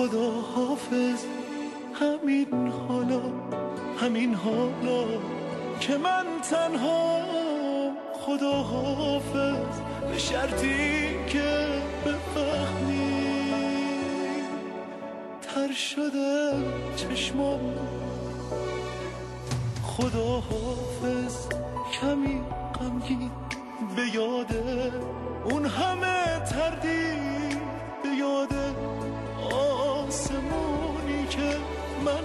خدا حافظ، همین حالا که من تنها. خدا حافظ به شرطی که بفهمی تر شده چشمام. خدا حافظ کمی غمگین به یاده اون همه تردید، به یاده آسمونی که من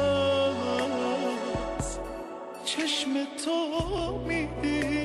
از چشم تو میدید.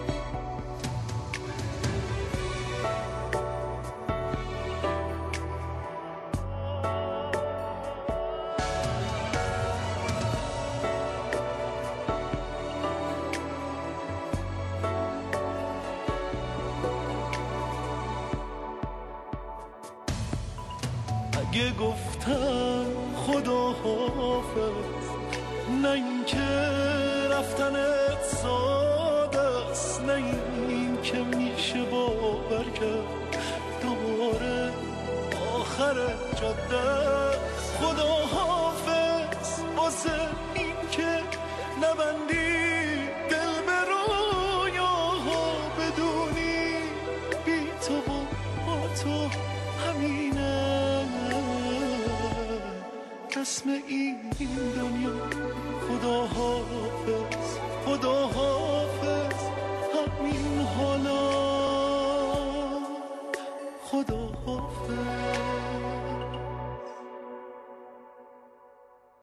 اگه گفتم خدا حافظ، نه این که رفتنت ساده است، نه این که میشه باور کرد دوباره آخر جاده. خدا حافظ واسه این که نبندی دل به رویاها، بدونی بی تو با تو همینه اسم این دنیا. خدا حافظ، خدا حافظ.